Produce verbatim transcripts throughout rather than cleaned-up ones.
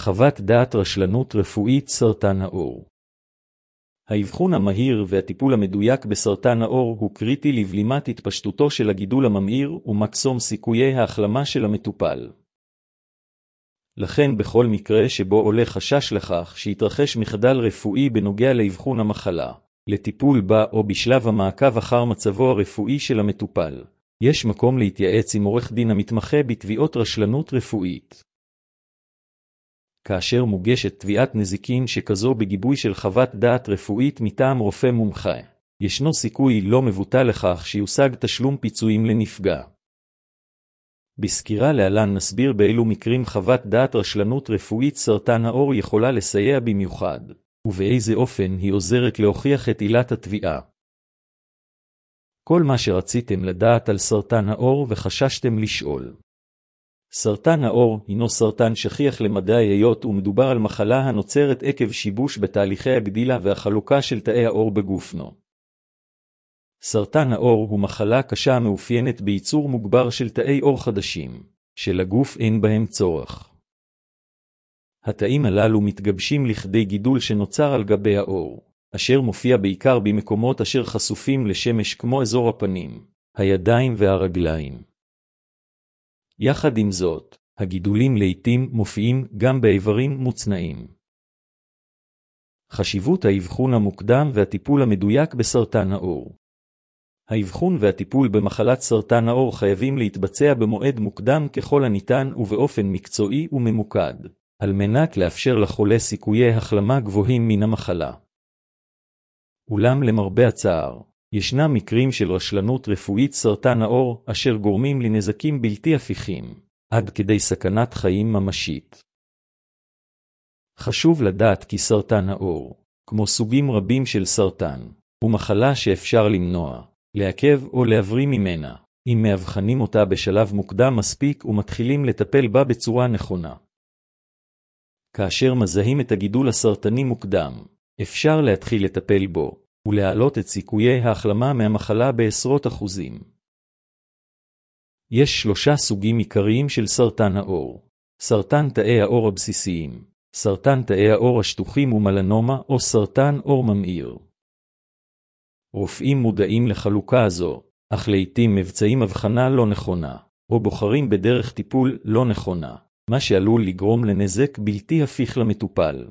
חוות דעת רשלנות רפואית סרטן העור. האבחון המהיר והטיפול המדויק בסרטן העור הוא קריטי לבלימת התפשטותו של הגידול הממאיר ומקסום סיכויי ההחלמה של המטופל. לכן בכל מקרה שבו עולה חשש לכך שיתרחש מחדל רפואי בנוגע לאבחון המחלה, לטיפול בה או בשלב המעקב אחר מצבו הרפואי של המטופל, יש מקום להתייעץ עם עורך דין המתמחה בתביעות רשלנות רפואית. כאשר מוגשת תביעת נזיקין שכזו בגיבוי של חוות דעת רפואית מטעם רופא מומחה, ישנו סיכוי לא מבוטל לכך שיושג תשלום פיצויים לנפגע. בסקירה להלן נסביר באילו מקרים חוות דעת רשלנות רפואית סרטן העור יכולה לסייע במיוחד, ובאיזה אופן היא עוזרת להוכיח את עילת התביעה. כל מה שרציתם לדעת על סרטן העור וחששתם לשאול. סרטן העור הינו סרטן שכיח למדי היות ומדובר על מחלה הנוצרת עקב שיבוש בתהליכי הגדילה והחלוקה של תאי העור בגופנו. סרטן העור הוא מחלה קשה המאופיינת בייצור מוגבר של תאי עור חדשים, שלגוף אין בהם צורך. התאים הללו מתגבשים לכדי גידול שנוצר על גבי העור, אשר מופיע בעיקר במקומות אשר חשופים לשמש כמו אזור הפנים, הידיים והרגליים. יחד עם זאת, הגידולים לעתים מופיעים גם באיברים מוצנעים. חשיבות האבחון המוקדם והטיפול המדויק בסרטן העור. האבחון והטיפול במחלת סרטן העור חייבים להתבצע במועד מוקדם ככל הניתן ובאופן מקצועי וממוקד, על מנת לאפשר לחולה סיכויי החלמה גבוהים מן המחלה. אולם למרבה הצער, ישנם מקרים של רשלנות רפואית סרטן העור אשר גורמים לנזקים בלתי הפיכים, עד כדי סכנת חיים ממשית. חשוב לדעת כי סרטן העור, כמו סוגים רבים של סרטן, הוא מחלה שאפשר למנוע, לעכב או להבריא ממנה, אם מאבחנים אותה בשלב מוקדם מספיק ומתחילים לטפל בה בצורה נכונה. כאשר מזהים את הגידול הסרטני מוקדם, אפשר להתחיל לטפל בו, ולהעלות את סיכויי ההחלמה מהמחלה בעשרות אחוזים. יש שלושה סוגים עיקריים של סרטן העור: סרטן תאי העור הבסיסיים, סרטן תאי העור השטוחים ומלנומה או סרטן עור ממאיר. רופאים מודעים לחלוקה הזו, אך לעתים מבצעים הבחנה לא נכונה, או בוחרים בדרך טיפול לא נכונה, מה שעלול לגרום לנזק בלתי הפיך למטופל.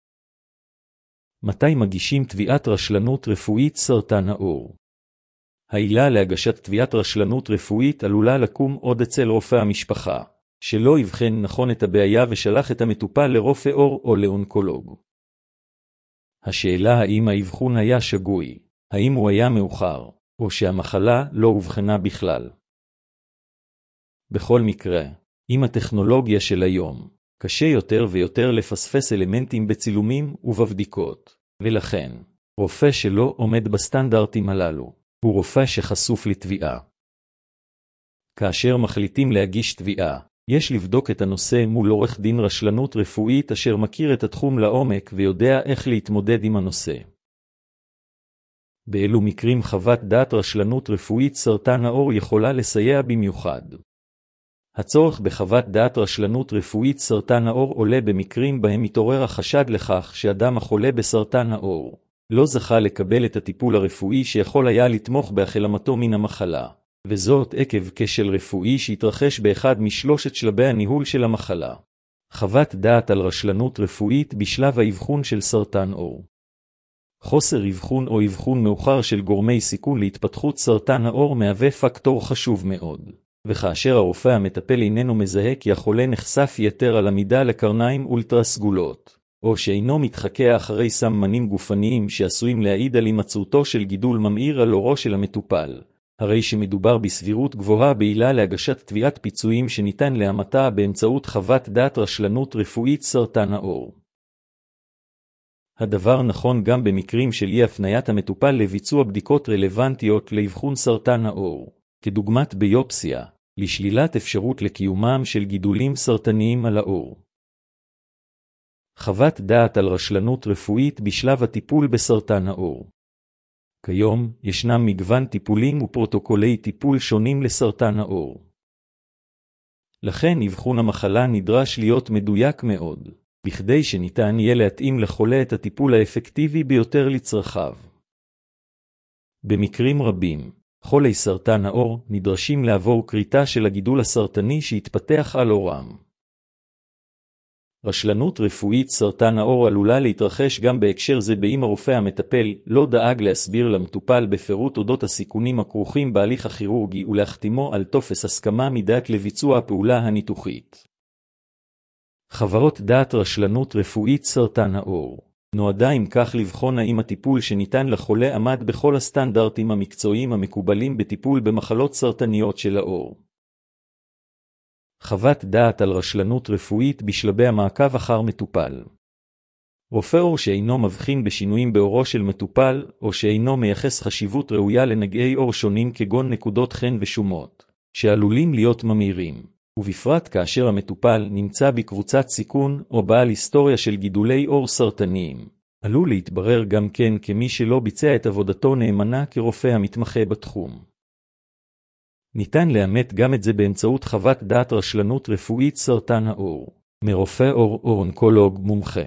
מתי מגישים תביעת רשלנות רפואית סרטן העור? העילה להגשת תביעת רשלנות רפואית עלולה לקום עוד אצל רופא המשפחה, שלא יבחן נכון את הבעיה ושלח את המטופל לרופא עור או לאונקולוג. השאלה האם האבחון היה שגוי, האם הוא היה מאוחר, או שהמחלה לא הובחנה בכלל. בכל מקרה, עם הטכנולוגיה של היום, קשה יותר ויותר לפספס אלמנטים בצילומים ובבדיקות, ולכן, רופא שלא עומד בסטנדרטים הללו, הוא רופא שחשוף לתביעה. כאשר מחליטים להגיש תביעה, יש לבדוק את הנושא מול עורך דין רשלנות רפואית אשר מכיר את התחום לעומק ויודע איך להתמודד עם הנושא. באילו מקרים חוות דעת רשלנות רפואית סרטן העור יכולה לסייע במיוחד? הצורך בחוות דעת רשלנות רפואית סרטן העור עולה במקרים בהם מתעורר החשד לכך שאדם החולה בסרטן העור לא זכה לקבל את הטיפול הרפואי שיכול היה לתמוך בהחלמתו מן המחלה, וזאת עקב כשל רפואי שהתרחש באחד משלושת שלבי הניהול של המחלה. חוות דעת על רשלנות רפואית בשלב האבחון של סרטן עור. חוסר אבחון או אבחון מאוחר של גורמי סיכון להתפתחות סרטן העור מהווה פקטור חשוב מאוד. וכאשר הרופא המטפל איננו מזהה כי החולה נחשף יתר על המידה לקרניים אולטרה סגולות, או שאינו מתחקה אחרי סמנים גופניים שעשויים להעיד על הימצאותו של גידול ממאיר על עורו של המטופל, הרי שמדובר בסבירות גבוהה בעילה להגשת תביעת פיצויים שניתן להמתה באמצעות חוות דעת רשלנות רפואית סרטן העור. הדבר נכון גם במקרים של אי הפניית המטופל לביצוע בדיקות רלוונטיות לאבחון סרטן העור, כדוגמת ביופסיה, לשלילת אפשרות לקיומם של גידולים סרטניים על העור. חוות דעת על רשלנות רפואית בשלב הטיפול בסרטן העור. כיום ישנם מגוון טיפולים ופרוטוקולי טיפול שונים לסרטן העור. לכן אבחון המחלה נדרש להיות מדויק מאוד, בכדי שניתן יהיה להתאים לחולה את הטיפול האפקטיבי ביותר לצרכיו. במקרים רבים, חולי סרטן העור נדרשים לעבור כריתה של הגידול הסרטני שהתפתח על עורם. רשלנות רפואית סרטן העור עלולה להתרחש גם בהקשר זה באם הרופא המטפל לא דאג להסביר למטופל בפירוט אודות הסיכונים הכרוכים בהליך הכירורגי ולהחתימו על טופס הסכמה מדעת לביצוע הפעולה הניתוחית. חוות דעת רשלנות רפואית סרטן העור נועדה עם כך לבחון האם הטיפול שניתן לחולה עמד בכל הסטנדרטים המקצועיים המקובלים בטיפול במחלות סרטניות של העור. חוות דעת על רשלנות רפואית בשלבי המעקב אחר מטופל. רופא עור שאינו מבחין בשינויים בעורו של מטופל, או שאינו מייחס חשיבות ראויה לנגעי עור שונים כגון נקודות חן ושומות, שעלולים להיות ממאירים, ובפרט כאשר המטופל נמצא בקבוצת סיכון או בעל היסטוריה של גידולי עור סרטניים, עלול להתברר גם כן כמי שלא ביצע את עבודתו נאמנה כרופא המתמחה בתחום. ניתן לאמת גם את זה באמצעות חוות דעת רשלנות רפואית סרטן העור, מרופא עור או אונקולוג מומחה.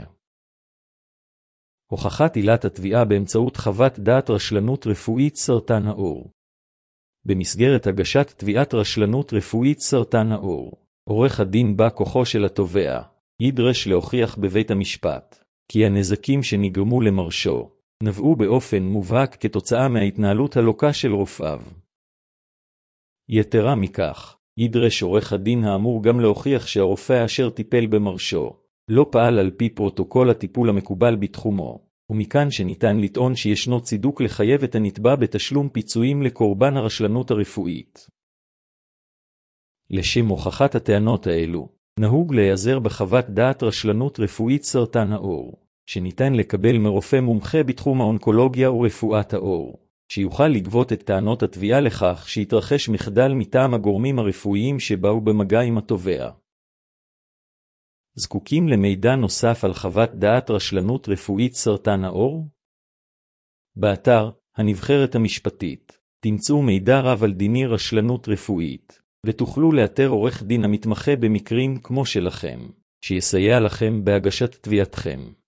הוכחת עילת התביעה באמצעות חוות דעת רשלנות רפואית סרטן העור. במסגרת הגשת תביעת רשלנות רפואית סרטן העור, עורך הדין בא כוחו של התובע, יידרש להוכיח בבית המשפט, כי הנזקים שנגרמו למרשו, נבעו באופן מובהק כתוצאה מההתנהלות הלוקה של רופאיו. יתרה מכך, יידרש עורך הדין האמור גם להוכיח שהרופא אשר טיפל במרשו, לא פעל על פי פרוטוקול הטיפול המקובל בתחומו, ומכאן שניתן לטעון שישנו צידוק לחייב את הנתבע בתשלום פיצויים לקורבן הרשלנות הרפואית. לשם הוכחת הטענות האלו, נהוג להיעזר בחוות דעת רשלנות רפואית סרטן העור, שניתן לקבל מרופא מומחה בתחום האונקולוגיה ורפואת העור, שיוכל לגבות את טענות התביעה לכך שיתרחש מחדל מטעם הגורמים הרפואיים שבאו במגע עם התובע. זקוקים למידע נוסף על חוות דעת רשלנות רפואית סרטן העור? באתר הנבחרת המשפטית תמצאו מידע רב על דיני רשלנות רפואית, ותוכלו לאתר עורך דין המתמחה במקרים כמו שלכם, שיסייע לכם בהגשת תביעתכם.